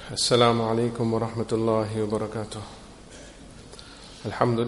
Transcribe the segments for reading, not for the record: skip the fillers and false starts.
السلام عليكم ورحمة الله وبركاته. الحمد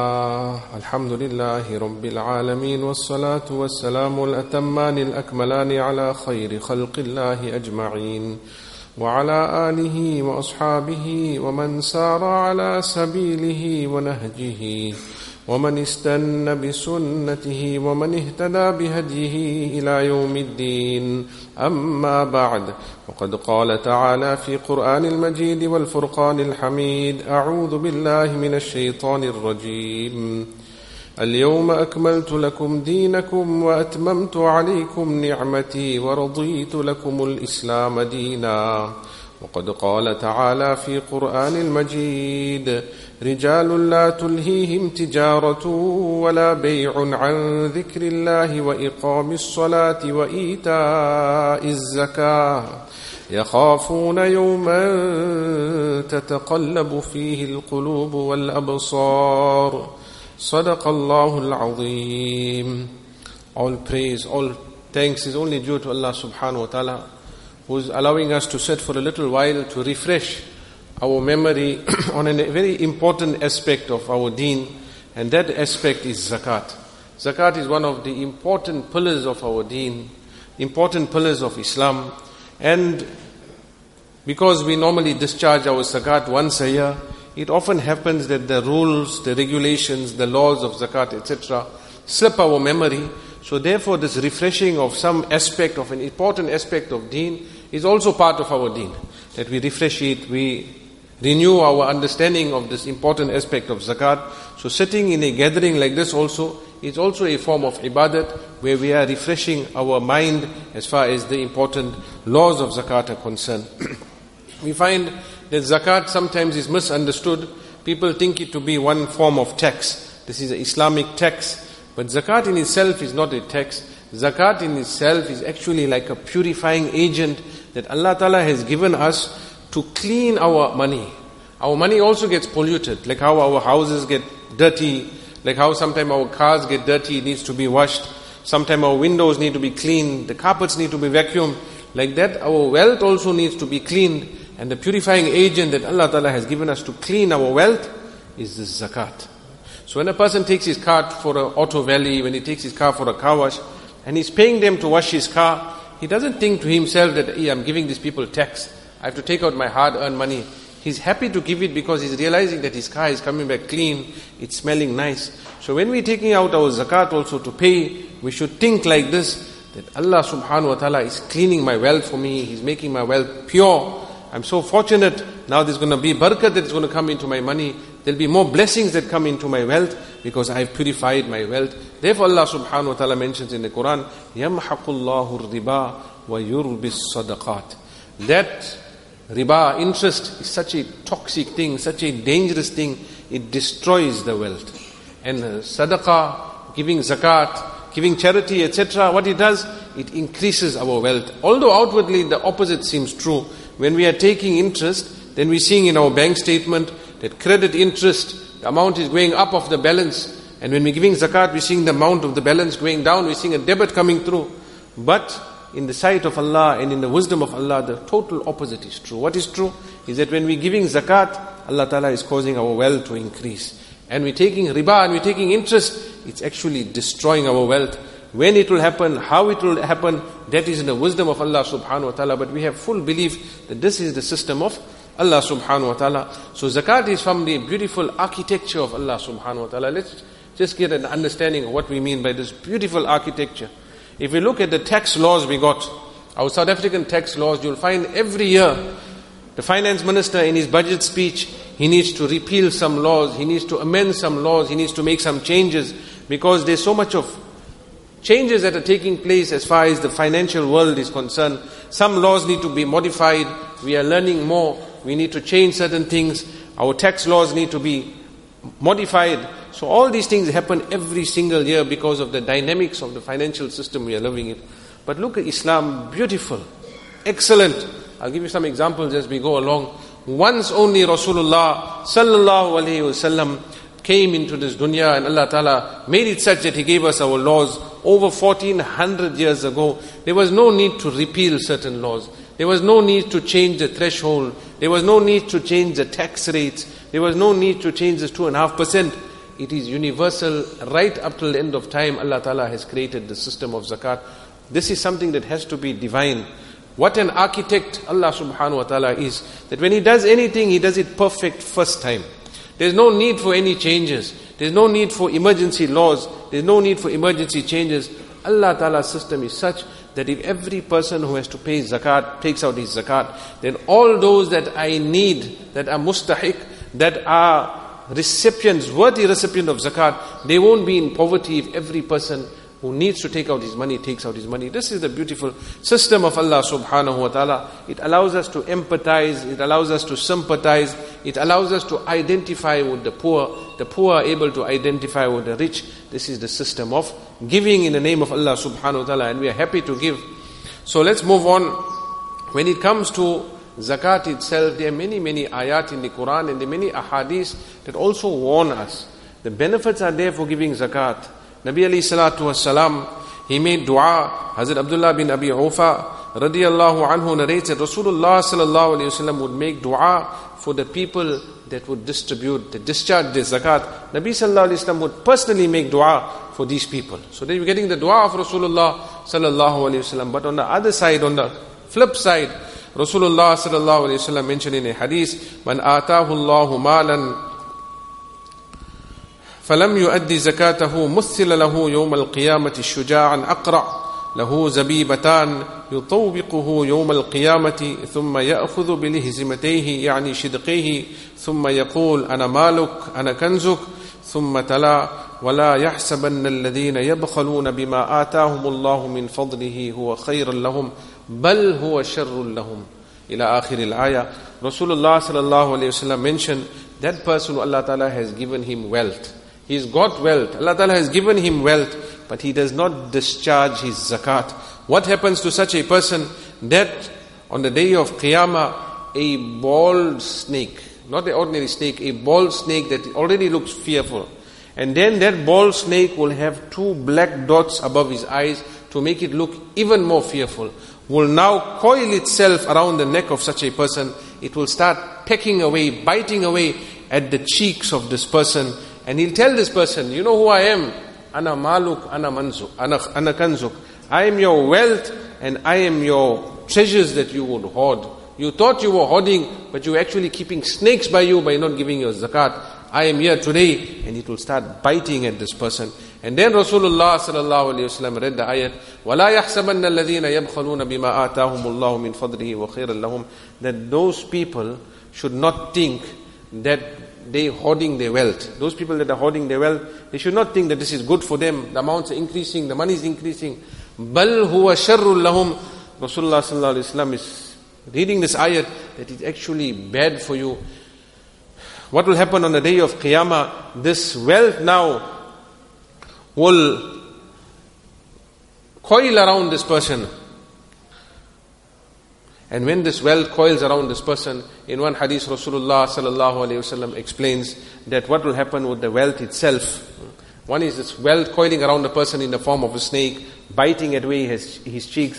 لله رب العالمين، والصلاة والسلام الأتمان الأكملان على خير خلق الله أجمعين، وعلى آله وأصحابه ومن سار على سبيله ونهجه ومن استنى بسنته ومن اهتدى بهديه إلى يوم الدين. أما بعد، وقد قال تعالى في قرآن المجيد والفرقان الحميد: أعوذ بالله من الشيطان الرجيم. اليوم أكملت لكم دينكم وأتممت عليكم نعمتي ورضيت لكم الإسلام دينا. وقد قال تعالى في قرآن المجيد: رجال لا تلهيهم تجارة ولا بيع عن ذكر الله وإقام الصلاة وإيتاء الزكاة يخافون يوما تتقلب فيه القلوب والأبصار. صدق الله العظيم. All praise, all thanks is only due to Allah subhanahu wa ta'ala, who is allowing us to sit for a little while to refresh our memory on a very important aspect of our deen, and that aspect is zakat. Zakat is one of the important pillars of our deen, important pillars of Islam, and because we normally discharge our zakat once a year, it often happens that the rules, the regulations, the laws of zakat, etc. slip our memory. So therefore this refreshing of some aspect of an important aspect of deen is also part of our deen, that we refresh it, we renew our understanding of this important aspect of zakat. So sitting in a gathering like this also is also a form of ibadat, where we are refreshing our mind as far as the important laws of zakat are concerned. We find that zakat sometimes is misunderstood. People think it to be one form of tax. This is an Islamic tax. But zakat in itself is not a tax. Zakat in itself is actually like a purifying agent that Allah Ta'ala has given us to clean our money. Our money also gets polluted, like how our houses get dirty, like how sometimes our cars get dirty, it needs to be washed. Sometimes our windows need to be cleaned, the carpets need to be vacuumed. Like that, our wealth also needs to be cleaned. And the purifying agent that Allah Ta'ala has given us to clean our wealth is this zakat. So when a person takes his car for an auto valley, when he takes his car for a car wash, and he's paying them to wash his car, he doesn't think to himself that, hey, I'm giving these people tax, I have to take out my hard-earned money. He's happy to give it because he's realizing that his car is coming back clean, it's smelling nice. So when we're taking out our zakat also to pay, we should think like this, that Allah subhanahu wa ta'ala is cleaning my wealth for me, He's making my wealth pure. I'm so fortunate, now there's going to be barakah that is going to come into my money. There'll be more blessings that come into my wealth because I've purified my wealth. Therefore Allah subhanahu wa ta'ala mentions in the Quran, يَمْحَقُ اللَّهُ الرِّبَا وَيُرْبِي الصَّدَقَاتِ. That riba, interest, is such a toxic thing, such a dangerous thing. It destroys the wealth. And sadaqah, giving zakat, giving charity, etc., what it does, it increases our wealth. Although outwardly the opposite seems true. When we are taking interest, then we're seeing in our bank statement that credit interest, the amount is going up of the balance. And when we're giving zakat, we're seeing the amount of the balance going down, we're seeing a debit coming through. But in the sight of Allah and in the wisdom of Allah, the total opposite is true. What is true is that when we're giving zakat, Allah Ta'ala is causing our wealth to increase. And we're taking riba and we're taking interest, it's actually destroying our wealth. When it will happen, how it will happen, that is in the wisdom of Allah subhanahu wa ta'ala. But we have full belief that this is the system of Allah subhanahu wa ta'ala. So zakat is from the beautiful architecture of Allah subhanahu wa ta'ala. Let's just get an understanding of what we mean by this beautiful architecture. If we look at the tax laws we got, our South African tax laws, you'll find every year the finance minister in his budget speech, he needs to repeal some laws, he needs to amend some laws, he needs to make some changes, because there's so much of changes that are taking place as far as the financial world is concerned. Some laws need to be modified, we are learning more, we need to change certain things, our tax laws need to be modified. So all these things happen every single year because of the dynamics of the financial system we are living in. But look at Islam, beautiful, excellent. I'll give you some examples as we go along. Once only Rasulullah sallallahu alaihi wasallam came into this dunya, and Allah Ta'ala made it such that He gave us our laws over 1400 years ago. There was no need to repeal certain laws. There was no need to change the threshold. There was no need to change the tax rates. There was no need to change this 2.5%. It is universal. Right up till the end of time, Allah Ta'ala has created the system of zakat. This is something that has to be divine. What an architect Allah subhanahu wa ta'ala is. That when He does anything, He does it perfect first time. There's no need for any changes. There's no need for emergency laws. There's no need for emergency changes. Allah Ta'ala's system is such that if every person who has to pay zakat takes out his zakat, then all those that I need, that are mustahiq, that are recipients, worthy recipient of zakat, they won't be in poverty if every person who needs to take out his money takes out his money. This is the beautiful system of Allah subhanahu wa ta'ala. It allows us to empathize, it allows us to sympathize, it allows us to identify with the poor are able to identify with the rich. This is the system of giving in the name of Allah subhanahu wa ta'ala, and we are happy to give. So let's move on. When it comes to zakat itself, there are many ayat in the Quran and there are many ahadith that also warn us. The benefits are there for giving zakat. Nabi alayhi salatu wasalam, he made dua. Hazrat Abdullah bin Abi Awfa radiyallahu anhu narrates that Rasulullah sallallahu alayhi wasallam would make dua for the people that would discharge their zakat. Nabi sallallahu alayhi wasallam would personally make dua for these people. So then you're getting the dua of Rasulullah sallallahu alayhi wasallam. But on the other side, on the flip side, Rasulullah sallallahu alayhi wasallam mentioned in a hadith, "Man atahu Allahu malan فلم يؤد زكاته مثل له يوم القيامة الشجاعا أقرع له زبيبتان يطوبقه يوم القيامة ثم يأخذ بلهزمتيه يعني شدقيه ثم يقول أنا مالك أنا كنزك ثم تلا ولا يحسبن الذين يبخلون بما آتاهم الله من فضله هو خير لهم بل هو شر لهم." إلى آخر الآية. Rasulullah sallallahu alayhi wasallam mentioned that person who Allah Ta'ala has given him wealth. He's got wealth. Allah Ta'ala has given him wealth, but he does not discharge his zakat. What happens to such a person? That on the day of Qiyamah, a bald snake, not an ordinary snake, a bald snake that already looks fearful. And then that bald snake will have 2 black dots above his eyes to make it look even more fearful. Will now coil itself around the neck of such a person. It will start pecking away, biting away at the cheeks of this person. And he'll tell this person, you know who I am? Ana maluk, ana manzuk, ana kanzuk. I am your wealth and I am your treasures that you would hoard. You thought you were hoarding, but you were actually keeping snakes by you by not giving your zakat. I am here today, and it will start biting at this person. And then Rasulullah sallallahu alayhi wasallam read the ayat, وَلَا يَحْسَبَنَّ الَّذِينَ يَبْخَلُونَ بِمَا آتَاهُمُ اللَّهُ مِنْ فَضْلِهِ وَخَيْرًا لَهُمْ. That those people should not think that they hoarding their wealth. Those people that are hoarding their wealth, they should not think that this is good for them. The amounts are increasing, the money is increasing. بَلْ هُوَ شَرٌّ لَهُمْ. Rasulullah sallallahu alayhi wasallam is reading this ayat that it's actually bad for you. What will happen on the day of Qiyamah? This wealth now will coil around this person. And when this wealth coils around this person, in one hadith Rasulullah sallallahu alayhi wasallam explains that what will happen with the wealth itself. One is this wealth coiling around the person in the form of a snake, biting away his cheeks.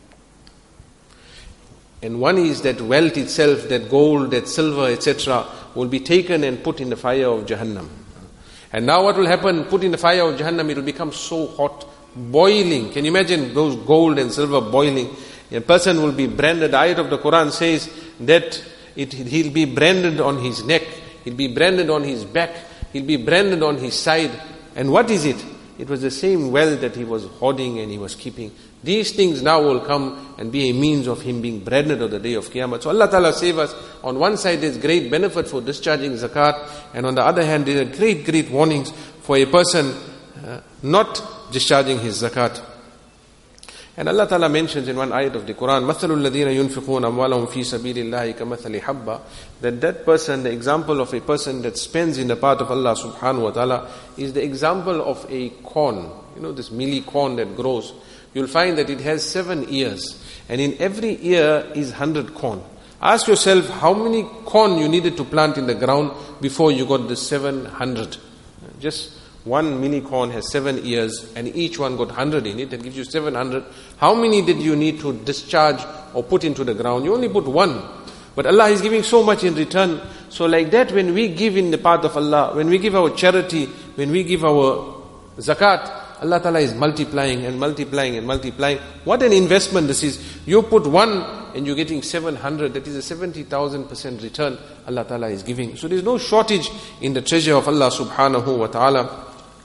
And one is that wealth itself, that gold, that silver, etc., will be taken and put in the fire of Jahannam. And now what will happen? Put in the fire of Jahannam, it will become so hot, boiling. Can you imagine those gold and silver boiling? A person will be branded. The ayat of the Quran says that he'll be branded on his neck, he'll be branded on his back, he'll be branded on his side. And what is it? It was the same wealth that he was hoarding and he was keeping. These things now will come and be a means of him being branded on the day of Qiyamah. So Allah Ta'ala save us. On one side there's great benefit for discharging zakat, and on the other hand there are great warnings for a person not discharging his zakat. And Allah Ta'ala mentions in one ayat of the Quran, مَثَلُ الَّذِينَ يُنْفِقُونَ أَمْوَالَهُمْ فِي سَبِيلِ اللَّهِ كَمَثَلِ حَبَّةٍ. That person, the example of a person that spends in the path of Allah subhanahu wa ta'ala, is the example of a corn. You know this mealy corn that grows. You'll find that it has 7 ears. And in every ear is 100 corn. Ask yourself how many corn you needed to plant in the ground before you got the 700. Just one mini corn has 7 ears and each one got 100 in it. That gives you 700. How many did you need to discharge or put into the ground? You only put one. But Allah is giving so much in return. So like that, when we give in the path of Allah, when we give our charity, when we give our zakat, Allah Ta'ala is multiplying and multiplying and multiplying. What an investment this is. You put one and you're getting 700. That is a 70,000% return Allah Ta'ala is giving. So there's no shortage in the treasure of Allah Subhanahu wa Ta'ala.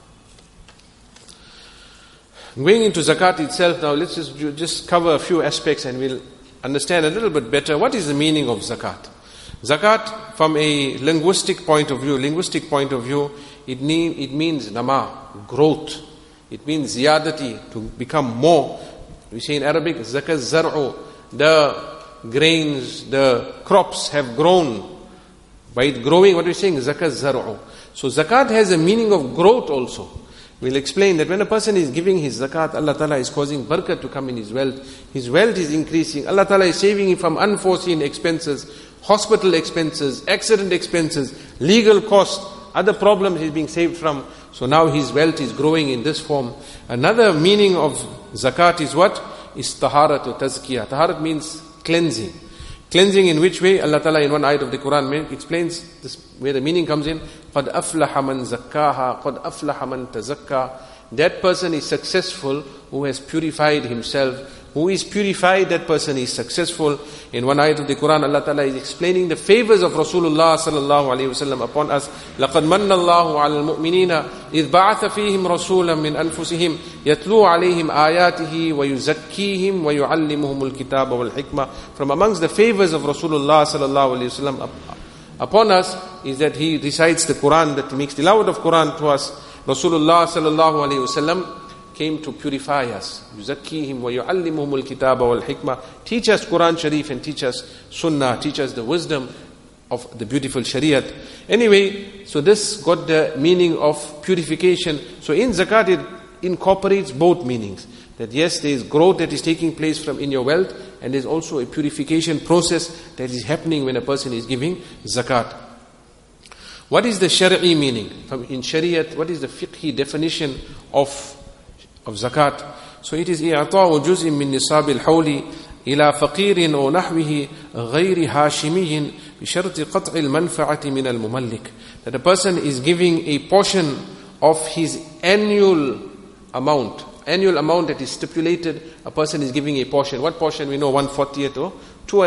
Going into zakat itself now, let's just cover a few aspects and we'll understand a little bit better what is the meaning of zakat. Zakat, from a linguistic point of view, it means nama, growth. It means ziyadati, to become more. We say in Arabic, zakat zar'u, the grains, the crops have grown. By it growing, what we're saying, zakat zar'u. So zakat has a meaning of growth also. We'll explain that when a person is giving his zakat, Allah Ta'ala is causing barakah to come in his wealth. His wealth is increasing. Allah Ta'ala is saving him from unforeseen expenses, hospital expenses, accident expenses, legal costs, other problems he's being saved from. So now his wealth is growing in this form. Another meaning of zakat is what? Is taharat or tazkiyah. Taharat means cleansing. Cleansing in which way? Allah Ta'ala in one ayat of the Quran explains this, where the meaning comes in. قَدْ أَفْلَحَ مَنْ زَكَّاهَا قَدْ أَفْلَحَ مَنْ تَزَكَّى. That person is successful who has purified himself. Who is purified, that person is successful. In one ayat of the Quran, Allah Ta'ala is explaining the favors of Rasulullah sallallahu alayhi wa sallam upon us. لَقَدْ مَنَّ اللَّهُ عَلَى الْمُؤْمِنِينَ إِذْ بَعَثَ فِيهِمْ رَسُولًا مِنْ أَنفُسِهِمْ يَتْلُو عَلَيْهِمْ آيَاتِهِ وَيُزَكِّيهِمْ وَيُعَلِّمُهُمُ الْكِتَابَ وَالْحِكْمَةَ. From amongst the favors of Rasulullah sallallahu alayhi wa sallam upon us is that he recites the Quran, that he makes tilawat of Quran to us. Rasulullah sallallahu alayhi wa sallam came to purify us. يُزَكِّيهِمْ وَيُعَلِّمُهُمُ الْكِتَابَ وَالْحِكْمَةِ. Teach us Quran Sharif and teach us Sunnah. Teach us the wisdom of the beautiful Shariat. Anyway, so this got the meaning of purification. So in zakat it incorporates both meanings. That yes, there is growth that is taking place from in your wealth, and there is also a purification process that is happening when a person is giving zakat. What is the Shari'i meaning? In Shariat, what is the fiqhi definition of zakat? So it is إِعْطَاءُ جُزْءٍ مِّن نِصَابِ الْحَوْلِ إِلَى فَقِيرٍ أَوْ نَحْوِهِ غَيْرِ هَاشِمِيٍّ بِشَرْطِ قَطْعِ الْمَنْفَعَةِ مِنَ الْمُمَلِّكِ. That a person is giving a portion of his annual amount that is stipulated. A person is giving a portion. What portion? We know 1/40th or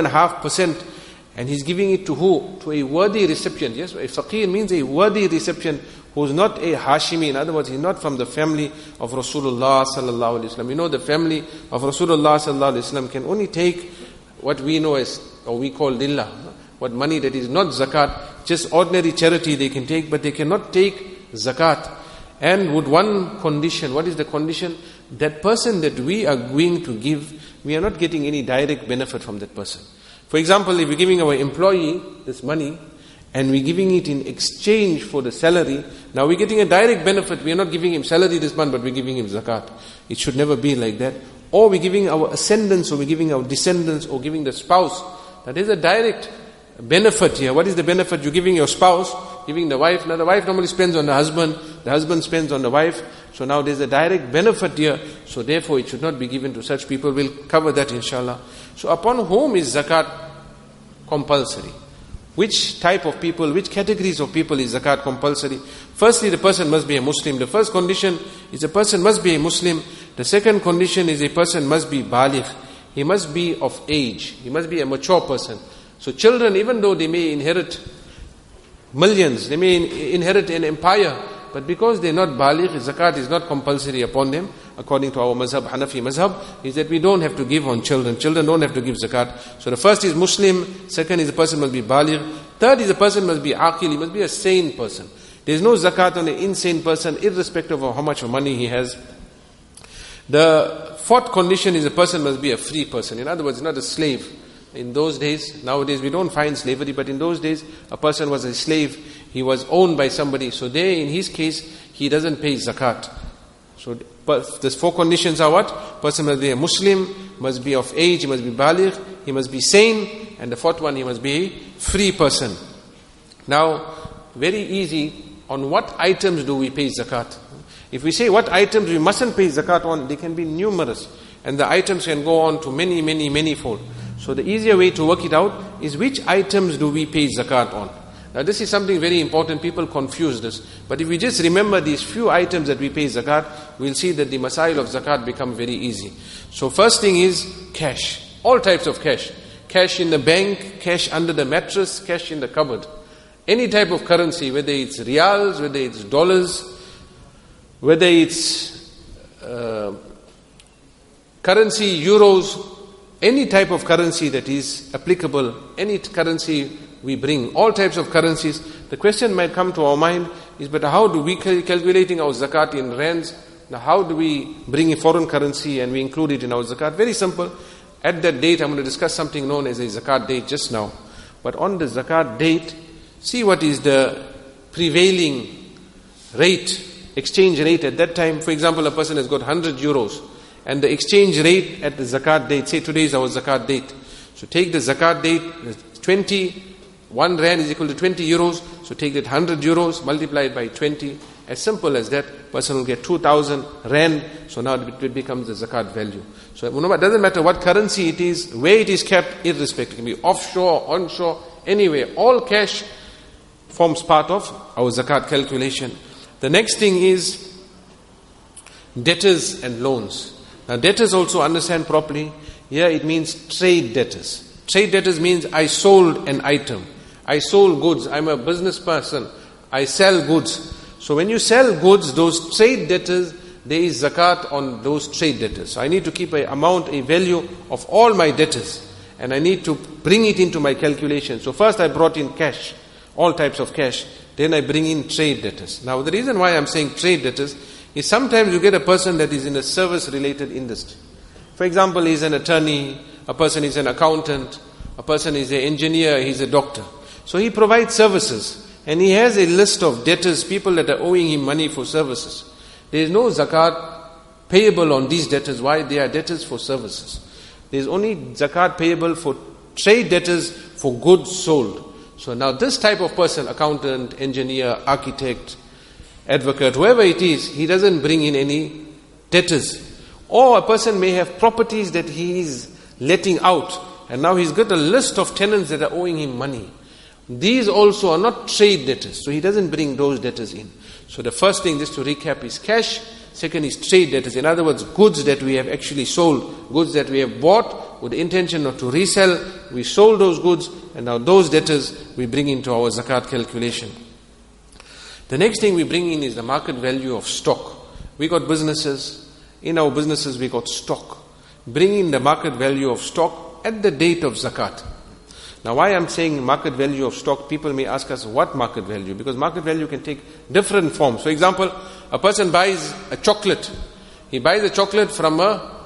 2.5%. And he's giving it to who? To a worthy recipient. Yes, a faqir means a worthy recipient who is not a Hashimi. In other words, he's not from the family of Rasulullah sallallahu alaihi wasallam. You know, the family of Rasulullah sallallahu alaihi wasallam can only take what we know as, or we call lillah, what money that is not zakat, just ordinary charity they can take, but they cannot take zakat. And with one condition. What is the condition? That person that we are going to give, we are not getting any direct benefit from that person. For example, if we're giving our employee this money and we're giving it in exchange for the salary, now we're getting a direct benefit. We are not giving him salary this month, but we're giving him zakat. It should never be like that. Or we're giving our ascendants, or we're giving our descendants, or giving the spouse. That is a direct benefit here. What is the benefit? You're giving your spouse, giving the wife. Now the wife normally spends on the husband spends on the wife. So now there's a direct benefit here. So therefore it should not be given to such people. We'll cover that inshallah. So upon whom is zakat compulsory? Which type of people, which categories of people is zakat compulsory? Firstly, the person must be a Muslim. The first condition is a person must be a Muslim. The second condition is a person must be baligh. He must be of age. He must be a mature person. So children, even though they may inherit millions, they may inherit an empire, but because they're not baligh, zakat is not compulsory upon them. According to our mazhab, Hanafi mazhab, is that we don't have to give on children. Children don't have to give zakat. So the first is Muslim. Second is the person must be baligh. Third is the person must be aqil. He must be a sane person. There is no zakat on an insane person, irrespective of how much money he has. The fourth condition is a person must be a free person. In other words, not a slave. In those days, nowadays we don't find slavery, but in those days a person was a slave. He was owned by somebody. So there, in his case, he doesn't pay zakat. So but these four conditions are what? Person must be a Muslim, must be of age, he must be baligh, he must be sane, and the fourth one, he must be a free person. Now, very easy, on what items do we pay zakat? If we say what items we mustn't pay zakat on, they can be numerous. And the items can go on to many fold. So the easier way to work it out is which items do we pay zakat on. Now this is something very important, people confuse this. But if we just remember these few items that we pay zakat, we'll see that the masail of zakat become very easy. So first thing is cash. All types of cash. Cash in the bank, cash under the mattress, cash in the cupboard. Any type of currency, whether it's riyals, whether it's dollars, whether it's currency, euros, any type of currency that is applicable, any currency we bring, all types of currencies. The question might come to our mind is, but how do we calculating our zakat in rands? Now how do we bring a foreign currency and we include it in our zakat? Very simple. At that date, I'm going to discuss something known as a zakat date just now. But on the zakat date, see what is the prevailing rate, exchange rate at that time. For example, a person has got 100 euros and the exchange rate at the zakat date, say today is our zakat date. So take the zakat date, 1 rand is equal to 20 euros. So take that 100 euros, multiply it by 20. As simple as that, person will get 2,000 rand. So now it becomes the zakat value. So it doesn't matter what currency it is, where it is kept, irrespective. It can be offshore, onshore, anywhere. All cash forms part of our zakat calculation. The next thing is debtors and loans. Now debtors also understand properly. Here it means trade debtors. Trade debtors means I sold an item. I sold goods. I'm a business person. I sell goods. So when you sell goods, those trade debtors, there is zakat on those trade debtors. So I need to keep an amount, a value of all my debtors. And I need to bring it into my calculation. So first I brought in cash, all types of cash. Then I bring in trade debtors. Now the reason why I'm saying trade debtors is sometimes you get a person that is in a service-related industry. For example, he's an attorney, a person is an accountant, a person is an engineer, he's a doctor. So he provides services. And he has a list of debtors, people that are owing him money for services. There is no zakat payable on these debtors. Why? They are debtors for services. There is only zakat payable for trade debtors for goods sold. So now this type of person, accountant, engineer, architect, advocate, whoever it is, he doesn't bring in any debtors. Or a person may have properties that he is letting out. And now he's got a list of tenants that are owing him money. These also are not trade debtors, so he doesn't bring those debtors in. So the first thing, just to recap, is cash. Second is trade debtors. In other words, goods that we have actually sold, goods that we have bought with the intention not to resell. We sold those goods, and now those debtors we bring into our zakat calculation. The next thing we bring in is the market value of stock. We got businesses. In our businesses we got stock. Bring in the market value of stock at the date of zakat. Now why I'm saying market value of stock, people may ask us what market value, because market value can take different forms. For example, a person buys a chocolate. He buys a chocolate from a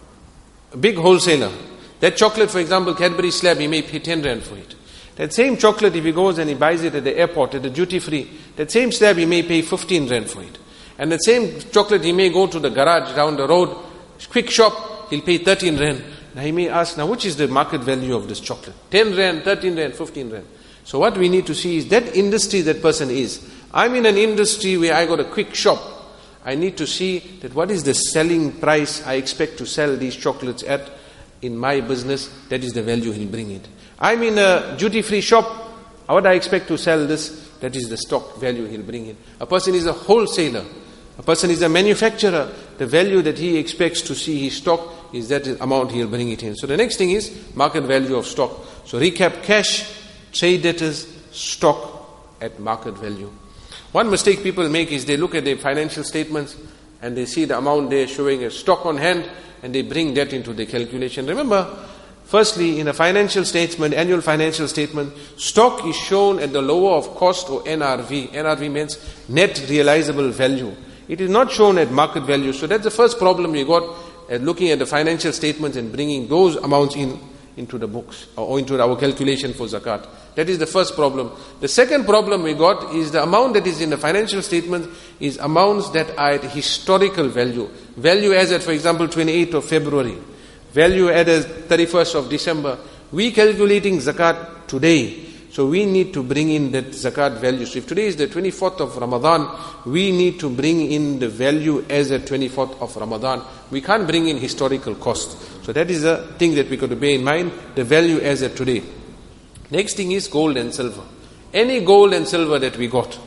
big wholesaler. That chocolate, for example, Cadbury slab, he may pay 10 rand for it. That same chocolate, if he goes and he buys it at the airport, at the duty free, that same slab he may pay 15 rand for it. And that same chocolate he may go to the garage down the road, quick shop, he'll pay 13 rand. Now he may ask, now which is the market value of this chocolate? 10 rand, 13 rand, 15 rand. So what we need to see is that industry that person is. I'm in an industry where I got a quick shop. I need to see that what is the selling price I expect to sell these chocolates at in my business. That is the value he'll bring it. I'm in a duty-free shop. What I expect to sell this, that is the stock value he'll bring in. A person is a wholesaler. A person is a manufacturer. The value that he expects to see his stock is that amount he'll bring it in. So the next thing is market value of stock. So recap: cash, trade debtors, stock at market value. One mistake people make is they look at their financial statements and they see the amount there showing as stock on hand and they bring that into the calculation. Remember, firstly, in a financial statement, annual financial statement, stock is shown at the lower of cost or NRV. NRV means net realizable value. It is not shown at market value. So that's the first problem we got at looking at the financial statements and bringing those amounts into the books or into our calculation for zakat. That is the first problem. The second problem we got is the amount that is in the financial statement is amounts that are at historical value. Value as at, for example, 28th of February. Value as 31st of December. We calculating zakat today. So we need to bring in that zakat value. So if today is the 24th of Ramadan, we need to bring in the value as a 24th of Ramadan. We can't bring in historical cost. So that is a thing that we got to bear in mind, the value as at today. Next thing is gold and silver. Any gold and silver that we got,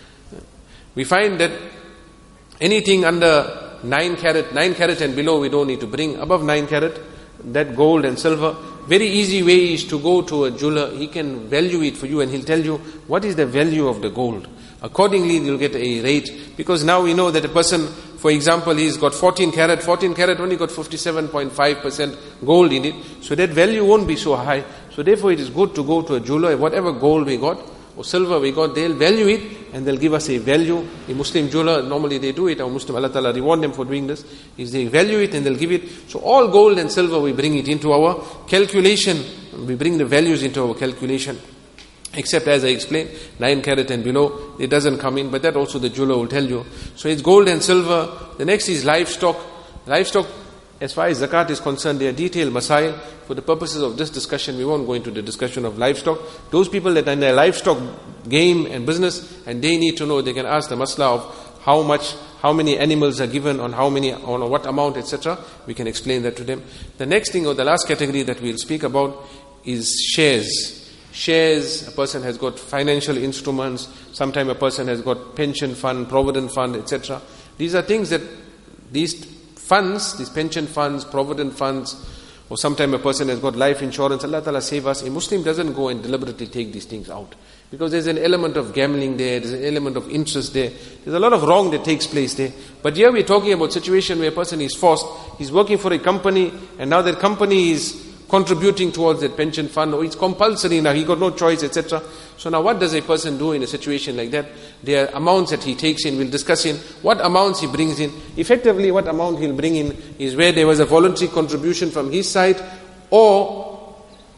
we find that anything under 9 carat and below, we don't need to bring. Above 9 carat, that gold and silver, very easy way is to go to a jeweler. He can value it for you and he'll tell you what is the value of the gold. Accordingly, you'll get a rate. Because now we know that a person, for example, he's got 14 carat only got 57.5% gold in it. So that value won't be so high. So therefore it is good to go to a jeweler. Whatever gold we got or silver we got, they'll value it and they'll give us a value. A Muslim jeweler, normally they do it. Our Muslim, Allah Ta'ala reward them for doing this. Is they value it and they'll give it. So all gold and silver, we bring it into our calculation. We bring the values into our calculation. Except as I explained, 9 carat and below, it doesn't come in. But that also the jeweler will tell you. So it's gold and silver. The next is livestock. Livestock, as far as zakat is concerned, they are detailed masail. For the purposes of this discussion, we won't go into the discussion of livestock. Those people that are in their livestock game and business, and they need to know, they can ask the masla of how many animals are given, on what amount, etc. We can explain that to them. The next thing, or the last category that we'll speak about, is shares. Shares, a person has got financial instruments, sometimes a person has got pension fund, provident fund, etc. These are things that these funds, these pension funds, provident funds, or sometimes a person has got life insurance. Allah Ta'ala save us. A Muslim doesn't go and deliberately take these things out. Because there's an element of gambling there, there's an element of interest there. There's a lot of wrong that takes place there. But here we're talking about a situation where a person is forced, he's working for a company, and now that company is contributing towards that pension fund, or it's compulsory now, he got no choice, etc. So now what does a person do in a situation like that? There are amounts that he takes in, we'll discuss in, what amounts he brings in. Effectively, what amount he'll bring in is where there was a voluntary contribution from his side, or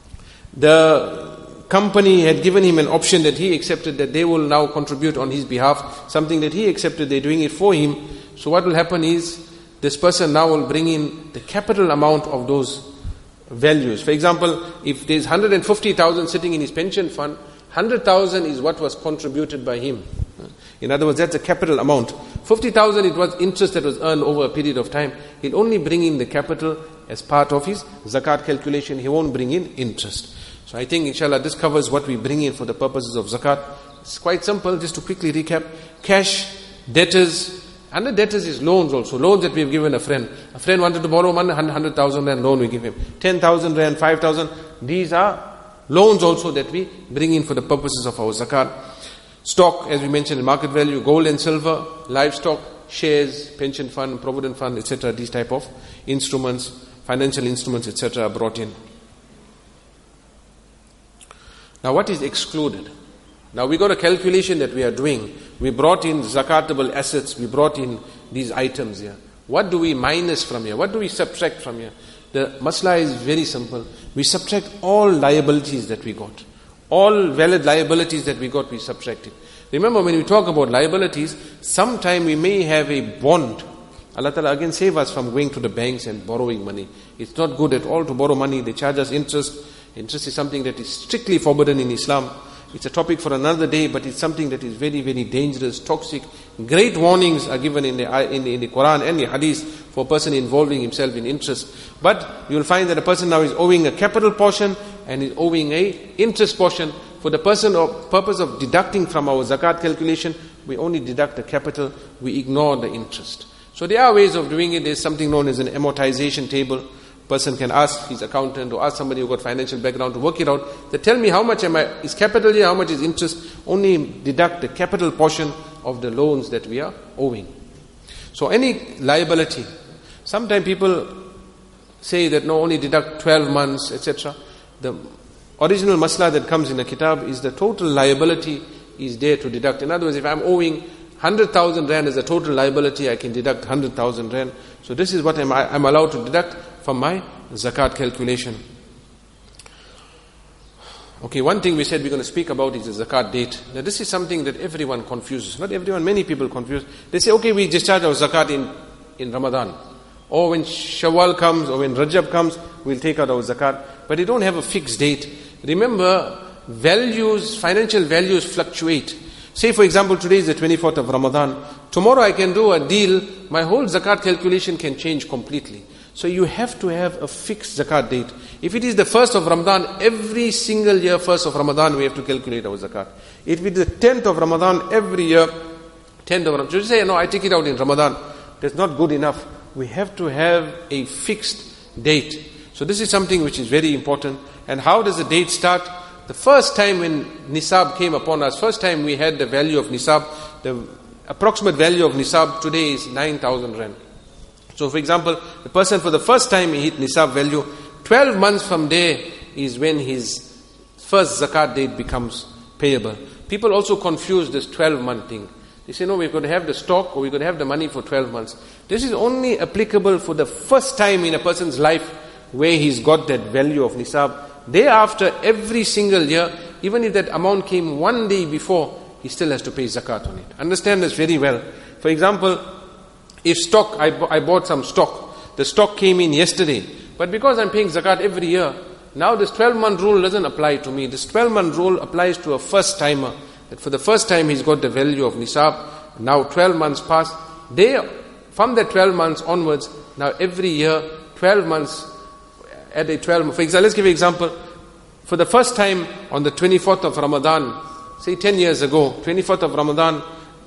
the company had given him an option that he accepted, that they will now contribute on his behalf, something that he accepted, they're doing it for him. So what will happen is, this person now will bring in the capital amount of those values. For example, if there's 150,000 sitting in his pension fund, 100,000 is what was contributed by him. In other words, that's a capital amount. 50,000, it was interest that was earned over a period of time. He'll only bring in the capital as part of his zakat calculation. He won't bring in interest. So I think, inshallah, this covers what we bring in for the purposes of zakat. It's quite simple. Just to quickly recap, cash, debtors. Under debtors is loans also. Loans that we have given a friend. A friend wanted to borrow money, 100,000 rand loan we give him. 10,000 rand, 5,000. These are loans also that we bring in for the purposes of our zakat. Stock, as we mentioned, market value, gold and silver, livestock, shares, pension fund, provident fund, etc. These type of instruments, financial instruments, etc. are brought in. Now what is excluded? Now we got a calculation that we are doing. We brought in zakatable assets. We brought in these items here. What do we minus from here? What do we subtract from here? The masla is very simple. We subtract all liabilities that we got. All valid liabilities that we got, we subtract it. Remember, when we talk about liabilities, sometime we may have a bond. Allah Ta'ala again save us from going to the banks and borrowing money. It's not good at all to borrow money. They charge us interest. Interest is something that is strictly forbidden in Islam. It's a topic for another day, but it's something that is very, very dangerous, toxic. Great warnings are given in the Quran and the Hadith for a person involving himself in interest. But you'll find that a person now is owing a capital portion and is owing a interest portion. For the purpose of deducting from our zakat calculation, we only deduct the capital, we ignore the interest. So there are ways of doing it. There's something known as an amortization table. Person can ask his accountant or ask somebody who got financial background to work it out. They tell me how much is capital here, how much is interest. Only deduct the capital portion of the loans that we are owing. So any liability, sometimes people say that no, only deduct 12 months, etc. The original masla that comes in the kitab is the total liability is there to deduct. In other words, if I'm owing 100,000 rand as a total liability, I can deduct 100,000 rand. So this is what I'm allowed to deduct from my zakat calculation. Okay, one thing we said we're going to speak about is the zakat date. Now this is something that everyone confuses. Not everyone, many people confuse. They say, okay, we discharge our zakat in Ramadan. Or when Shawwal comes, or when Rajab comes, we'll take out our zakat. But they don't have a fixed date. Remember, values, financial values fluctuate. Say for example, today is the 24th of Ramadan. Tomorrow I can do a deal, my whole zakat calculation can change completely. So you have to have a fixed zakat date. If it is the 1st of Ramadan, every single year 1st of Ramadan we have to calculate our zakat. If it is the 10th of Ramadan, every year 10th of Ramadan. So you say, no, I take it out in Ramadan. That's not good enough. We have to have a fixed date. So this is something which is very important. And how does the date start? The first time when Nisab came upon us, first time we had the value of Nisab, the approximate value of Nisab today is 9,000 rand. So for example, the person for the first time he hit Nisab value, 12 months from there is when his first zakat date becomes payable. People also confuse this 12-month thing. They say, no, we're going to have the stock or we're going to have the money for 12 months. This is only applicable for the first time in a person's life where he's got that value of Nisab. Thereafter, every single year, even if that amount came one day before, he still has to pay zakat on it. Understand this very well. For example, if stock, I bought some stock. The stock came in yesterday. But because I'm paying zakat every year, now this 12-month rule doesn't apply to me. This 12-month rule applies to a first-timer. That for the first time he's got the value of Nisab. Now 12 months pass. From the 12 months onwards, now every year, 12 months, at a 12, for example, let's give you an example. For the first time on the 24th of Ramadan, say 10 years ago, 24th of Ramadan,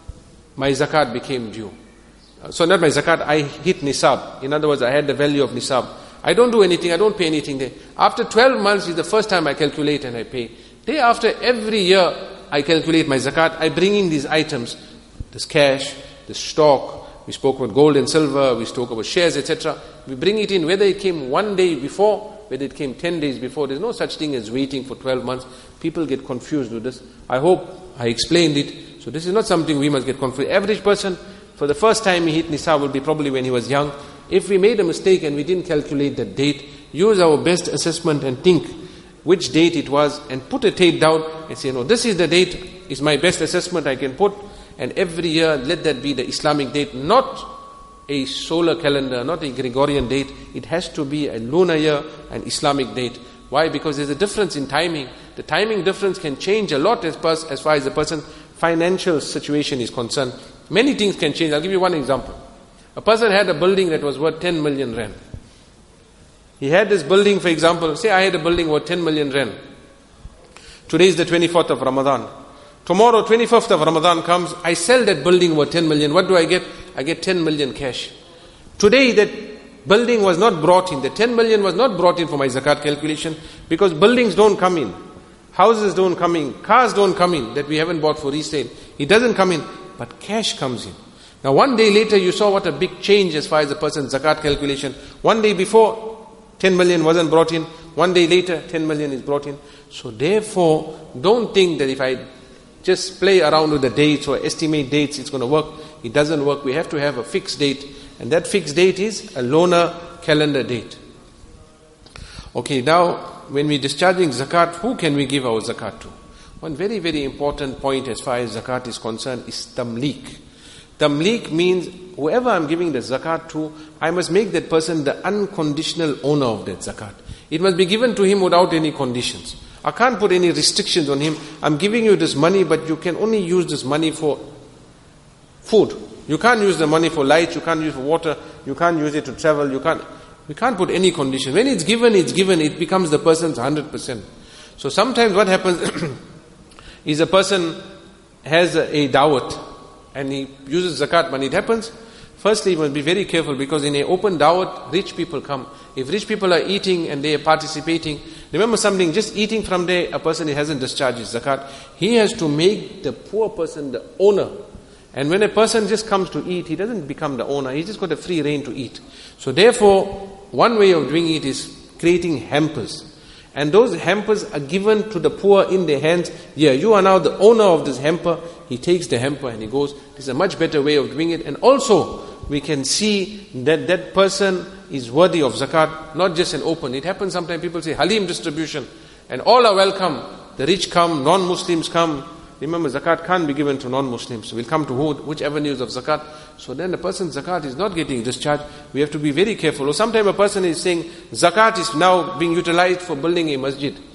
my zakat became due. So not my zakat, I hit Nisab. In other words, I had the value of Nisab. I don't do anything, I don't pay anything there. After 12 months is the first time I calculate and I pay. Thereafter, every year I calculate my zakat. I bring in these items, this cash, this stock. We spoke about gold and silver, we spoke about shares, etc. We bring it in, whether it came one day before, whether it came 10 days before. There's no such thing as waiting for 12 months. People get confused with this. I hope I explained it. So this is not something we must get confused. Average person, for the first time he hit Nisab will be probably when he was young. If we made a mistake and we didn't calculate that date, use our best assessment and think which date it was and put a date down and say, no, this is the date, is my best assessment I can put. And every year, let that be the Islamic date, not a solar calendar, not a Gregorian date. It has to be a lunar year, an Islamic date. Why? Because there's a difference in timing. The timing difference can change a lot as far as the person's financial situation is concerned. Many things can change. I'll give you one example. A person had a building that was worth 10 million rand. He had this building, for example, say I had a building worth 10 million rand. Today is the 24th of Ramadan. Tomorrow, 25th of Ramadan comes, I sell that building worth 10 million. What do I get? I get 10 million cash. Today that building was not brought in. The 10 million was not brought in for my zakat calculation because buildings don't come in. Houses don't come in. Cars don't come in that we haven't bought for resale. It doesn't come in, but cash comes in. Now one day later you saw what a big change as far as the person's zakat calculation. One day before, 10 million wasn't brought in. One day later, 10 million is brought in. So therefore, don't think that if I just play around with the dates or estimate dates, it's going to work. It doesn't work. We have to have a fixed date. And that fixed date is a lunar calendar date. Okay, now when we're discharging zakat, who can we give our zakat to? One very, very important point as far as zakat is concerned is tamlik. Tamlik means whoever I'm giving the zakat to, I must make that person the unconditional owner of that zakat. It must be given to him without any conditions. I can't put any restrictions on him. I'm giving you this money, but you can only use this money for food. You can't use the money for light, you can't use it for water, you can't use it to travel, we can't put any conditions. When it's given, it becomes the person's 100%. So sometimes what happens is a person has a dawat and he uses zakat money. It happens, firstly, you must be very careful because in an open dawat, rich people come. If rich people are eating and they are participating, remember something, just eating from there, a person hasn't discharged his zakat. He has to make the poor person the owner. And when a person just comes to eat, he doesn't become the owner. He's just got a free reign to eat. So therefore, one way of doing it is creating hampers. And those hampers are given to the poor in their hands. Yeah, you are now the owner of this hamper. He takes the hamper and he goes. This is a much better way of doing it. And also, we can see that that person is worthy of zakat, not just an open. It happens sometimes people say halim distribution and all are welcome. The rich come, non-Muslims come. Remember, zakat can't be given to non-Muslims. We'll come to which avenues of zakat. So then the person's zakat is not getting discharged. We have to be very careful. Or sometimes a person is saying zakat is now being utilized for building a masjid.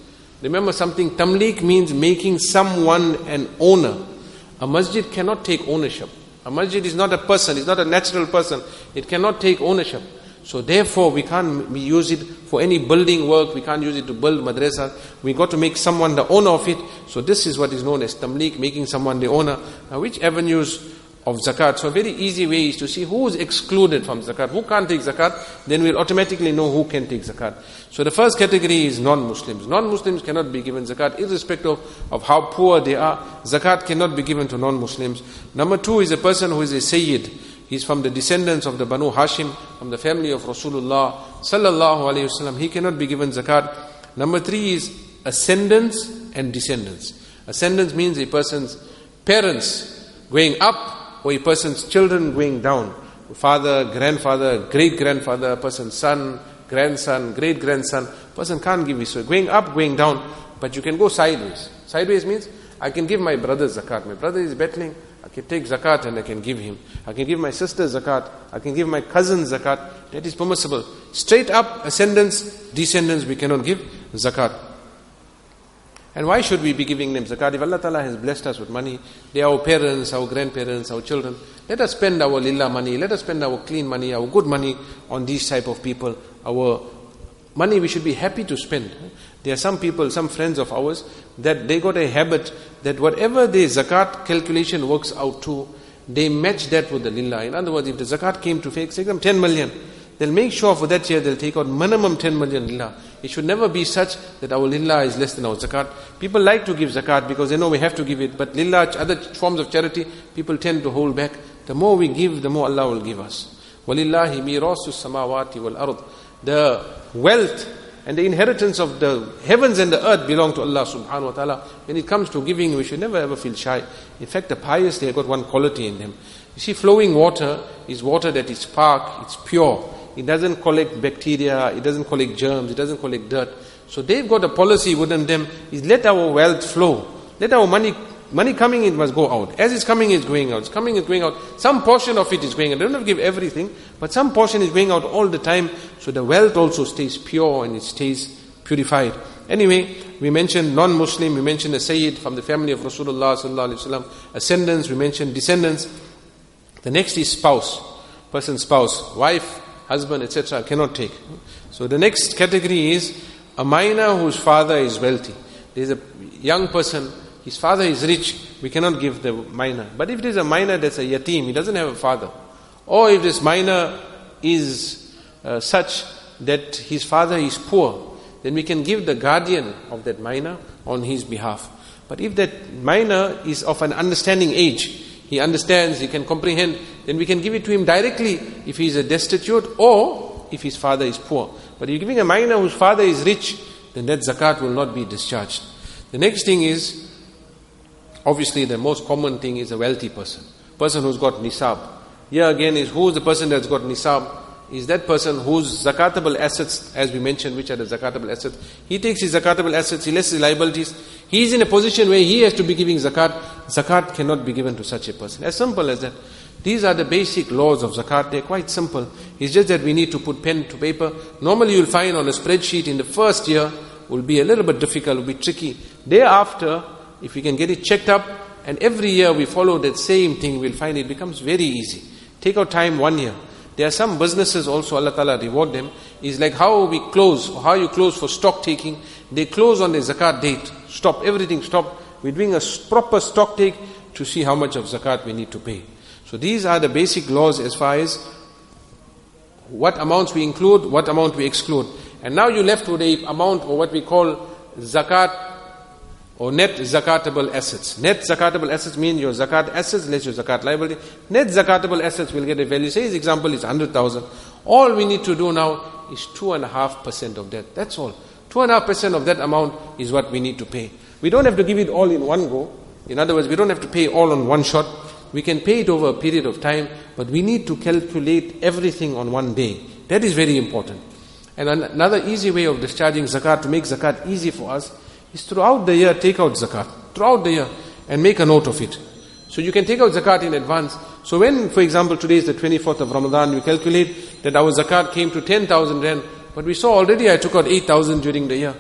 Remember something, tamlik means making someone an owner. A masjid cannot take ownership. A masjid is not a person, it's not a natural person. It cannot take ownership. So therefore we can't use it for any building work, we can't use it to build madrasas. We got to make someone the owner of it. So this is what is known as tamlik, making someone the owner. Now which avenues of zakat? So a very easy way is to see who is excluded from zakat, who can't take zakat, then we'll automatically know who can take zakat. So the first category is non-Muslims. Non-Muslims cannot be given zakat irrespective of how poor they are. Zakat cannot be given to non-Muslims. Number 2 is a person who is a Sayyid. He's from the descendants of the Banu Hashim, from the family of Rasulullah sallallahu alayhi wasallam. He cannot be given zakat. Number 3 is ascendants and descendants. Ascendants means a person's parents going up or a person's children going down. Father, grandfather, great-grandfather, a person's son, grandson, great-grandson. Person can't give this. So going up, going down, but you can go sideways. Sideways means I can give my brother zakat. My brother is battling, I can take zakat and I can give him. I can give my sister zakat. I can give my cousin zakat. That is permissible. Straight up, ascendants, descendants, we cannot give zakat. And why should we be giving them zakat? If Allah Ta'ala has blessed us with money, they are our parents, our grandparents, our children. Let us spend our lillah money, let us spend our clean money, our good money on these type of people. Our money we should be happy to spend. There are some people, some friends of ours, that they got a habit that whatever the zakat calculation works out to, they match that with the lillah. In other words, if the zakat came to fake, say them 10 million, they'll make sure for that year they'll take out minimum 10 million lillah. It should never be such that our lillah is less than our zakat. People like to give zakat because they know we have to give it, but lillah, other forms of charity, people tend to hold back. The more we give, the more Allah will give us. وَلِلَّهِ مِيرَاسُ السَّمَاوَاتِ وَالْأَرْضِ. The wealth and the inheritance of the heavens and the earth belong to Allah subhanahu wa ta'ala. When it comes to giving, we should never ever feel shy. In fact, the pious, they have got one quality in them. You see, flowing water is water that is park, it's pure. It doesn't collect bacteria, it doesn't collect germs, it doesn't collect dirt. So they've got a policy within them, is let our wealth flow. Let our money coming in must go out. As it's coming, it's going out. It's coming, it's going out. Some portion of it is going out. They don't have to give everything, but some portion is going out all the time. So the wealth also stays pure and it stays purified. Anyway, we mentioned non-Muslim, we mentioned a Sayyid from the family of Rasulullah sallallahu alaihi wasallam, ascendants, we mentioned descendants. The next is spouse. Person's spouse, wife, husband, etc. cannot take. So the next category is a minor whose father is wealthy. There is a young person, his father is rich, we cannot give the minor. But if there is a minor that's a yatim, he doesn't have a father, or if this minor is such that his father is poor, then we can give the guardian of that minor on his behalf. But if that minor is of an understanding age, he understands, he can comprehend, then we can give it to him directly if he is a destitute or if his father is poor. But if you're giving a minor whose father is rich, then that zakat will not be discharged. The next thing is, obviously the most common thing is a wealthy person. Person who's got nisab. Here again is who is the person that's got nisab? Is that person whose zakatable assets, as we mentioned, which are the zakatable assets. He takes his zakatable assets, he lets his liabilities. He is in a position where he has to be giving zakat. Zakat cannot be given to such a person. As simple as that. These are the basic laws of zakat. They're quite simple. It's just that we need to put pen to paper. Normally you'll find on a spreadsheet in the first year will be a little bit difficult, will be tricky. Thereafter, if we can get it checked up, and every year we follow that same thing, we'll find it becomes very easy. Take our time 1 year. There are some businesses also, Allah Ta'ala reward them, is like how we close, or how you close for stock taking. They close on the zakat date. Stop, everything stop. We're doing a proper stock take to see how much of zakat we need to pay. So these are the basic laws as far as what amounts we include, what amount we exclude. And now you're left with a amount, or what we call zakat, or net zakatable assets. Net zakatable assets mean your zakat assets less your zakat liability. Net zakatable assets will get a value. Say his example is 100,000. All we need to do now is 2.5% of that. That's all. 2.5% of that amount is what we need to pay. We don't have to give it all in one go. In other words, we don't have to pay all on one shot. We can pay it over a period of time, but we need to calculate everything on one day. That is very important. And another easy way of discharging zakat, to make zakat easy for us, is throughout the year take out zakat. Throughout the year, and make a note of it. So you can take out zakat in advance. So when, for example, today is the 24th of Ramadan, we calculate that our zakat came to 10,000 rand, but we saw already I took out 8,000 during the year.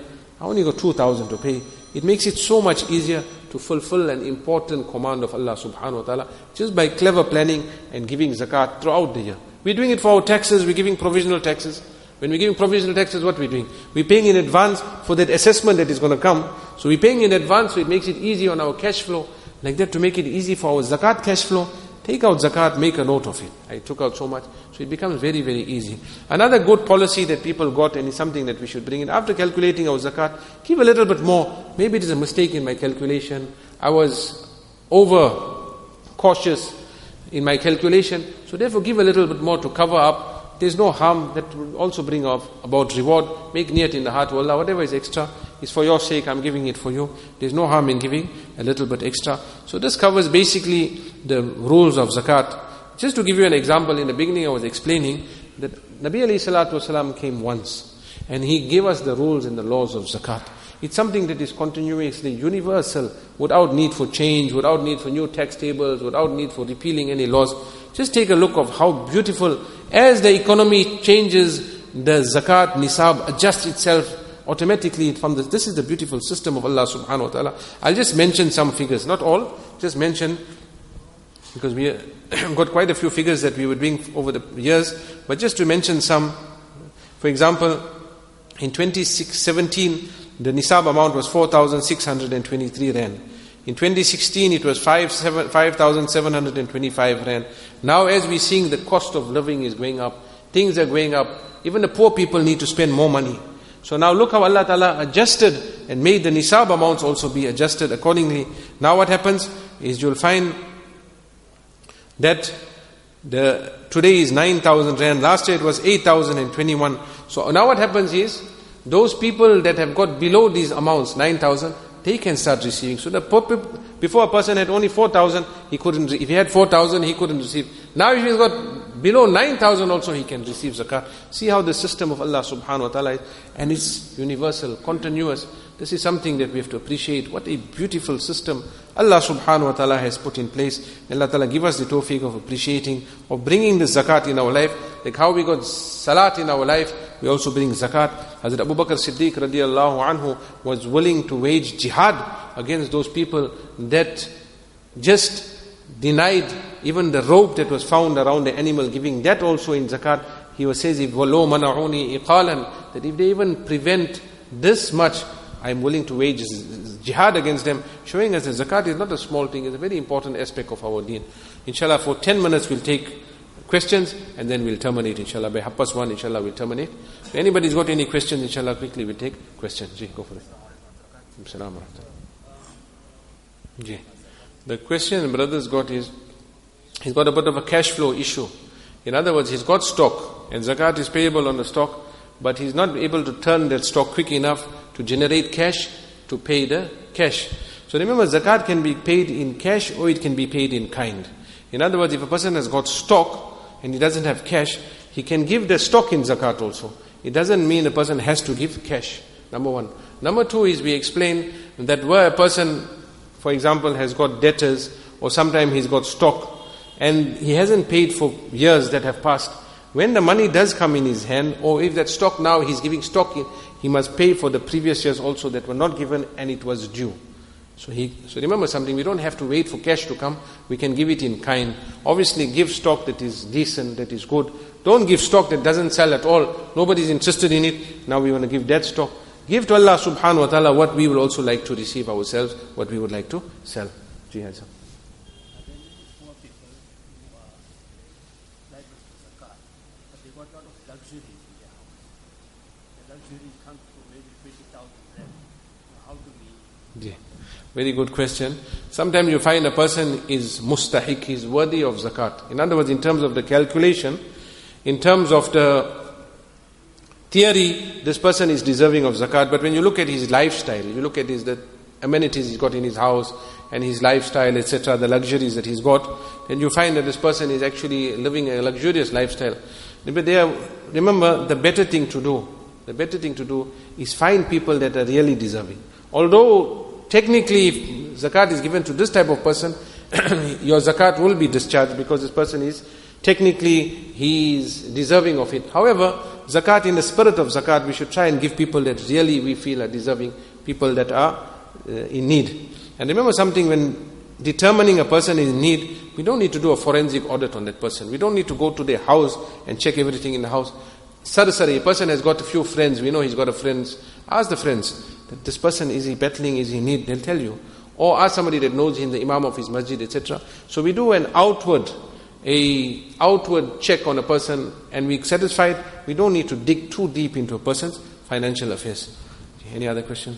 I only got 2,000 to pay. It makes it so much easier to fulfill an important command of Allah subhanahu wa ta'ala just by clever planning and giving zakat throughout the year. We're doing it for our taxes, we're giving provisional taxes. When we're giving provisional taxes, what we're doing? We're paying in advance for that assessment that is going to come. So we're paying in advance, so it makes it easy on our cash flow. Like that, to make it easy for our zakat cash flow, take out zakat, make a note of it. I took out so much. So it becomes very, very easy. Another good policy that people got, and is something that we should bring in, after calculating our zakat, give a little bit more. Maybe it is a mistake in my calculation. I was over cautious in my calculation. So therefore give a little bit more to cover up. There's no harm. That will also bring about reward. Make niyat in the heart. Allah, whatever is extra is for your sake. I'm giving it for you. There's no harm in giving a little bit extra. So this covers basically the rules of zakat. Just to give you an example, in the beginning I was explaining that Nabi alayhi salatu wasalam came once and he gave us the rules and the laws of zakat. It's something that is continuously universal, without need for change, without need for new tax tables, without need for repealing any laws. Just take a look of how beautiful, as the economy changes, the zakat nisab adjusts itself automatically from this. This is the beautiful system of Allah subhanahu wa ta'ala. I'll just mention some figures, not all, just mention, because we got quite a few figures that we were doing over the years, but just to mention some. For example, in 2017, the nisab amount was 4,623 rand. In 2016, it was 5,725 rand. Now, as we're seeing, the cost of living is going up. Things are going up. Even the poor people need to spend more money. So now look how Allah Ta'ala adjusted and made the nisab amounts also be adjusted accordingly. Now what happens is you'll find that today is 9,000 rand. Last year it was 8,021. So now what happens is, those people that have got below these amounts, 9,000, they can start receiving. So before a person had only 4,000, he couldn't. If he had 4,000, he couldn't receive. Now if he's got below 9,000 also, he can receive zakat. See how the system of Allah subhanahu wa ta'ala is, and it's universal, continuous. This is something that we have to appreciate. What a beautiful system Allah subhanahu wa ta'ala has put in place. Allah ta'ala give us the tawfiq of appreciating, of bringing the zakat in our life. Like how we got salat in our life, we also bring zakat. Hazrat Abu Bakr Siddiq radiallahu anhu was willing to wage jihad against those people that just denied even the rope that was found around the animal, giving that also in zakat. He says, if وَلَوْ مَنَعُونِي إِقَالًا, that if they even prevent this much, I am willing to wage jihad against them, showing us that zakat is not a small thing, it's a very important aspect of our deen. Inshallah, for 10 minutes we'll take questions and then we'll terminate, inshallah. By 1:30, inshallah, we'll terminate. If anybody's got any questions, inshallah, quickly we'll take questions. Ji, go for it. Assalamu alaikum. Ji. The question the brother's got is, he's got a bit of a cash flow issue. In other words, he's got stock and zakat is payable on the stock, but he's not able to turn that stock quick enough to generate cash to pay the cash. So remember, zakat can be paid in cash or it can be paid in kind. In other words, if a person has got stock and he doesn't have cash, he can give the stock in zakat also. It doesn't mean a person has to give cash, number one. Number two is, we explain that where a person, for example, has got debtors, or sometimes he's got stock and he hasn't paid for years that have passed, when the money does come in his hand, or if that stock now he's giving stock in, he must pay for the previous years also that were not given and it was due. So remember something, we don't have to wait for cash to come, we can give it in kind. Obviously give stock that is decent, that is good. Don't give stock that doesn't sell at all, nobody's interested in it, now we want to give that stock. Give to Allah subhanahu wa ta'ala what we would also like to receive ourselves, what we would like to sell. Jihad sir. Very good question. Sometimes you find a person is mustahiq, he is worthy of zakat. In other words, in terms of the calculation, in terms of the theory, this person is deserving of zakat. But when you look at his lifestyle, you look at the amenities he's got in his house and his lifestyle, etc., the luxuries that he's got, then you find that this person is actually living a luxurious lifestyle. But remember, the better thing to do is find people that are really deserving. Although technically, if zakat is given to this type of person, your zakat will be discharged because this person is, technically, he is deserving of it. However, zakat, in the spirit of zakat, we should try and give people that really we feel are deserving, people that are in need. And remember something, when determining a person is in need, we don't need to do a forensic audit on that person. We don't need to go to their house and check everything in the house. Sorry, a person has got a few friends, we know he's got a friends. Ask the friends, that this person, is he battling, is he in need? They'll tell you. Or ask somebody that knows him, the imam of his masjid, etc. So we do an outward check on a person, and we're satisfied. We don't need to dig too deep into a person's financial affairs. Any other questions?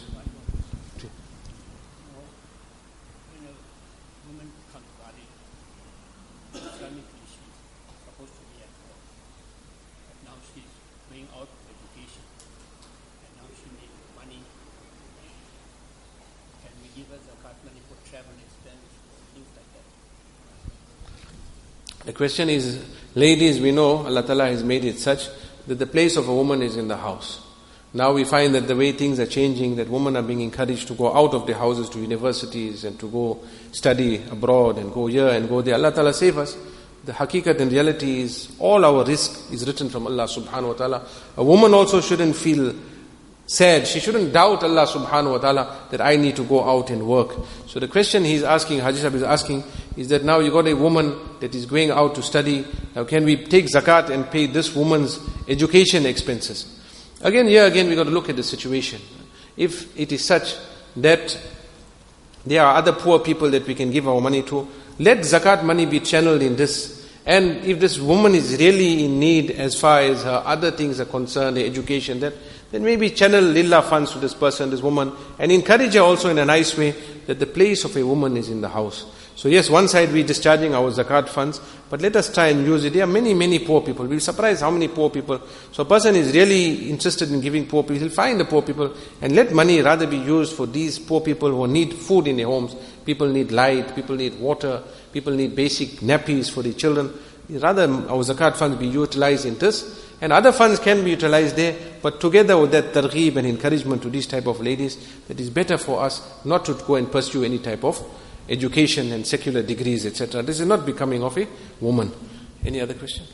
The question is, ladies, we know Allah Ta'ala has made it such that the place of a woman is in the house. Now we find that the way things are changing, that women are being encouraged to go out of their houses to universities and to go study abroad and go here and go there. Allah Ta'ala save us. The haqiqat and reality is all our risk is written from Allah Subhanahu Wa Ta'ala. A woman also shouldn't feel sad. She shouldn't doubt Allah Subhanahu Wa Ta'ala that I need to go out and work. So the question he's asking, Haji Sahib is asking, is that now you got a woman that is going out to study. Now can we take zakat and pay this woman's education expenses? Again we got to look at the situation. If it is such that there are other poor people that we can give our money to, let zakat money be channeled in this. And if this woman is really in need as far as her other things are concerned, the education, then maybe channel lillah funds to this person, this woman, and encourage her also in a nice way that the place of a woman is in the house. So yes, one side we're discharging our zakat funds, but let us try and use it. There are many poor people. We're surprised how many poor people. So a person is really interested in giving poor people. He'll find the poor people and let money rather be used for these poor people who need food in their homes. People need light, people need water, people need basic nappies for their children. Rather our zakat funds be utilized in this. And other funds can be utilized there, but together with that targheeb and encouragement to these type of ladies, that is better for us not to go and pursue any type of education and secular degrees, etc. This is not becoming of a woman. Any other question?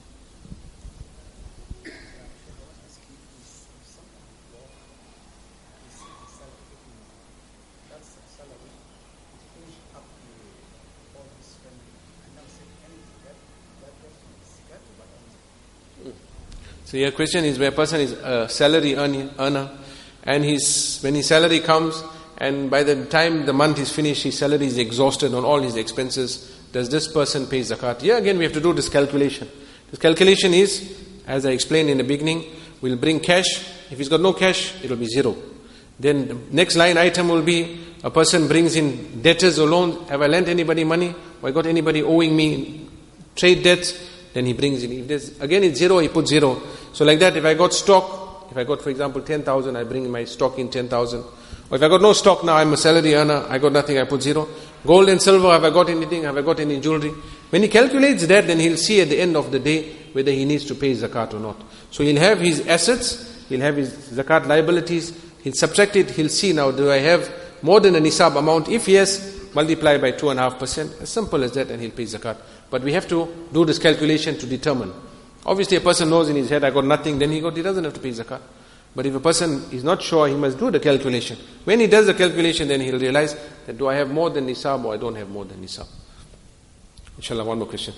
So your question is where a person is a salary earner and when his salary comes and by the time the month is finished, his salary is exhausted on all his expenses, does this person pay zakat? Yeah, again we have to do this calculation. This calculation is, as I explained in the beginning, we'll bring cash. If he's got no cash, it will be zero. Then the next line item will be, a person brings in debtors or loans. Have I lent anybody money? Or I got anybody owing me trade debts? Then he brings in. If there's, again it's zero, he puts zero. So like that, if I got stock, if I got for example 10,000, I bring my stock in 10,000. Or if I got no stock now, I'm a salary earner, I got nothing, I put zero. Gold and silver, have I got anything? Have I got any jewelry? When he calculates that, then he'll see at the end of the day whether he needs to pay zakat or not. So he'll have his assets, he'll have his zakat liabilities, he'll subtract it, he'll see now, do I have more than a nisab amount? If yes, multiply by 2.5%, as simple as that, and he'll pay zakat. But we have to do this calculation to determine. Obviously a person knows in his head, I got nothing, then he doesn't have to pay zakat. But if a person is not sure, he must do the calculation. When he does the calculation, then he'll realize that do I have more than nisab or I don't have more than nisab. Inshallah, one more question.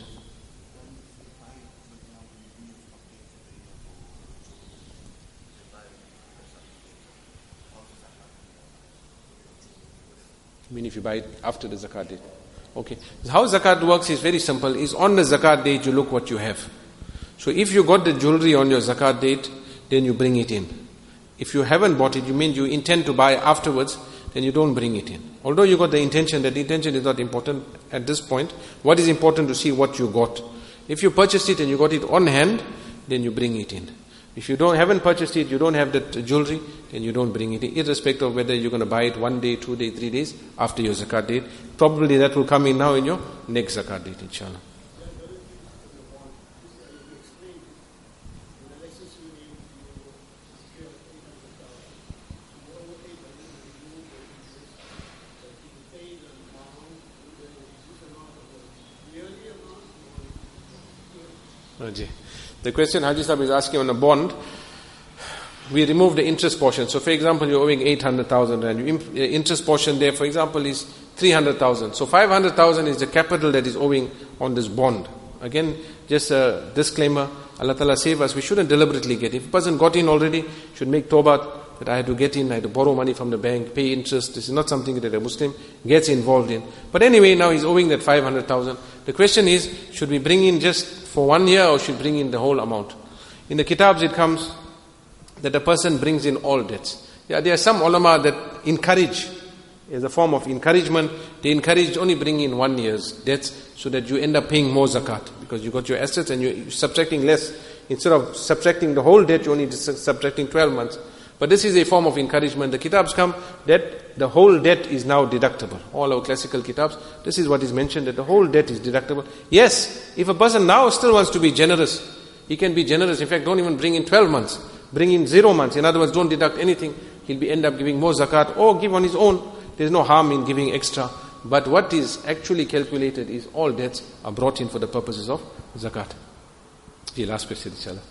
I mean if you buy it after the zakat date. Okay. How zakat works is very simple. Is on the zakat date you look what you have. So if you got the jewelry on your zakat date, then you bring it in. If you haven't bought it, you mean you intend to buy afterwards, then you don't bring it in. Although you got the intention, that the intention is not important at this point. What is important to see what you got. If you purchased it and you got it on hand, then you bring it in. If you haven't purchased it, you don't have that jewelry, then you don't bring it in, irrespective of whether you're going to buy it 1 day, 2 days, 3 days after your zakat date. Probably that will come in now in your next zakat date, inshallah. The question Haji Sahib is asking on a bond, we remove the interest portion. So for example, you're owing 800,000 and your interest portion there, for example, is 300,000. So 500,000 is the capital that is owing on this bond. Again, just a disclaimer, Allah Ta'ala save us, we shouldn't deliberately get. If a person got in already, should make tawbah that I had to get in, I had to borrow money from the bank, pay interest. This is not something that a Muslim gets involved in. But anyway, now he's owing that 500,000. The question is, should we bring in just for 1 year or should we bring in the whole amount? In the kitabs it comes that a person brings in all debts. Yeah, there are some ulama that encourage, as a form of encouragement, they encourage only bring in 1 year's debts so that you end up paying more zakat because you got your assets and you're subtracting less. Instead of subtracting the whole debt, you're only subtracting 12 months. But this is a form of encouragement. The kitabs come that the whole debt is now deductible. All our classical kitabs, this is what is mentioned, that the whole debt is deductible. Yes, if a person now still wants to be generous, he can be generous. In fact, don't even bring in 12 months. Bring in 0 months. In other words, don't deduct anything. He'll end up giving more zakat or give on his own. There's no harm in giving extra. But what is actually calculated is all debts are brought in for the purposes of zakat. The last question, inshallah.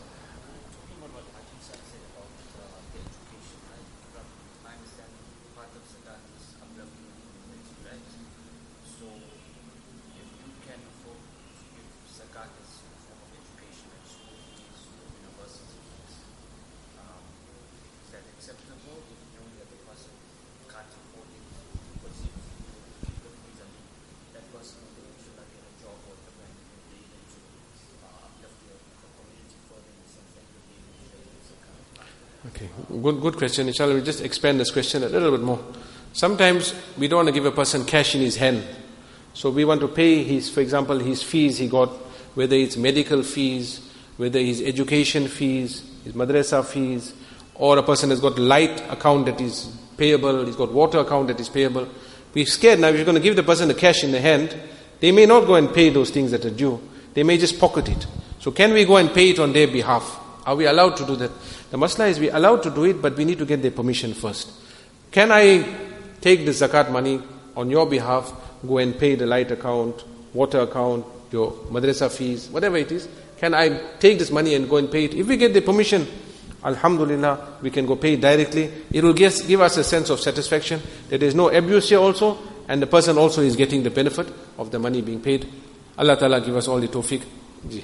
Okay, good question. Inshallah, we'll just expand this question a little bit more. Sometimes we don't want to give a person cash in his hand. So we want to pay his, for example, his fees he got, whether it's medical fees, whether his education fees, his madrasa fees, or a person has got light account that is payable, he's got water account that is payable. We're scared now if you're going to give the person the cash in the hand, they may not go and pay those things that are due. They may just pocket it. So can we go and pay it on their behalf? Are we allowed to do that? The masla is we're allowed to do it, but we need to get their permission first. Can I take the zakat money on your behalf, go and pay the light account, water account, your madrasa fees, whatever it is? Can I take this money and go and pay it? If we get the permission, alhamdulillah, we can go pay it directly. It will give us a sense of satisfaction that there is no abuse here also, and the person also is getting the benefit of the money being paid. Allah Ta'ala give us all the tawfiq. Ji.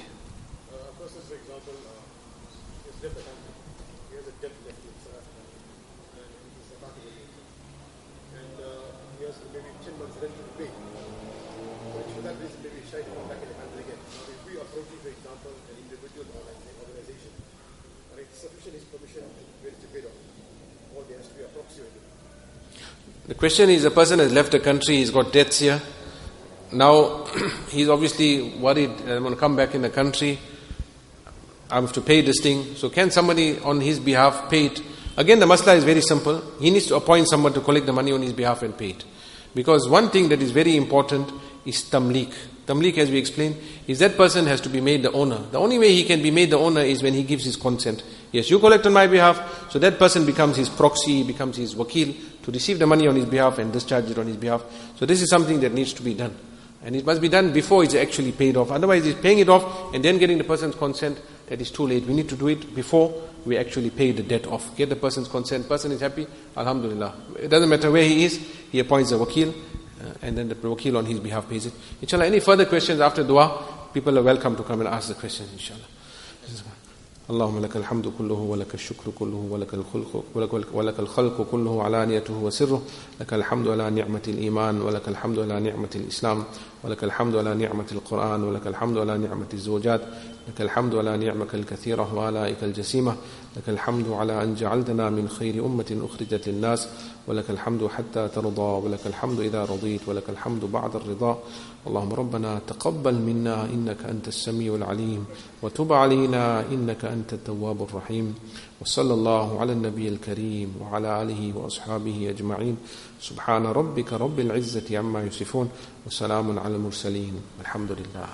The question is, a person has left the country, he's got debts here. Now, he's obviously worried, I'm going to come back in the country, I have to pay this thing. So can somebody on his behalf pay it? Again, the masla is very simple. He needs to appoint someone to collect the money on his behalf and pay it. Because one thing that is very important is tamlik. Tamlik, as we explained, is that person has to be made the owner. The only way he can be made the owner is when he gives his consent. Yes, you collect on my behalf, so that person becomes his proxy, becomes his wakil to receive the money on his behalf and discharge it on his behalf. So this is something that needs to be done. And it must be done before it's actually paid off. Otherwise, he's paying it off and then getting the person's consent. That is too late. We need to do it before we actually pay the debt off. Get the person's consent. Person is happy, alhamdulillah. It doesn't matter where he is, he appoints a wakil, and then the wakil on his behalf pays it. Inshallah, any further questions after dua, people are welcome to come and ask the questions, inshallah. اللهم لك الحمد كله ولك الشكر كله ولك الخلق كله علانيته وسره لك الحمد على نعمة الإيمان ولك الحمد على نعمة الإسلام ولك الحمد على نعمة القرآن ولك الحمد على نعمة الزوجات لك الحمد على نعمك الكثيرة وآلائك الجسيمة لك الحمد على أن جعلتنا من خير أمة أخرجت للناس ولك الحمد حتى ترضى ولك الحمد إذا رضيت ولك الحمد بعد الرضا اللهم ربنا تقبل منا إنك أنت السميع العليم وتب علينا إنك أنت التواب الرحيم وصلى الله على النبي الكريم وعلى آله وأصحابه أجمعين سبحان ربك رب العزة عما يصفون وسلام على المرسلين والحمد لله.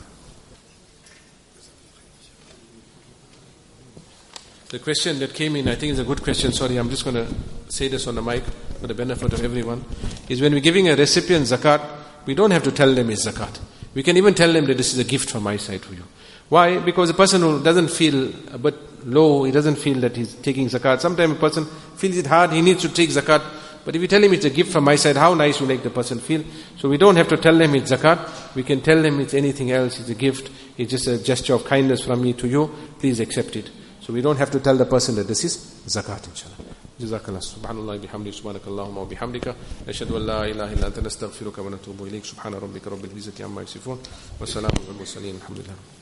The question that came in, I think is a good question. Sorry, I'm just going to say this on the mic for the benefit of everyone. Is when we're giving a recipient zakat, we don't have to tell them it's zakat. We can even tell them that this is a gift from my side to you. Why? Because a person who doesn't feel a bit low, he doesn't feel that he's taking zakat. Sometimes a person feels it hard, he needs to take zakat. But if you tell him it's a gift from my side, how nice will make the person feel? So we don't have to tell them it's zakat. We can tell them it's anything else, it's a gift, it's just a gesture of kindness from me to you. Please accept it. So we don't have to tell the person that this is zakat, inshallah. Jazakallah. Subhanallah bihamdi, subhanakallahumma wa bihamdika. Ashhadu an la ilaha illa anta nastaghfiruka wa natubu ilayk. Subhana rabbika rabbil izzati amma yasifun. Wa salamun al mursalin. Alhamdulillah.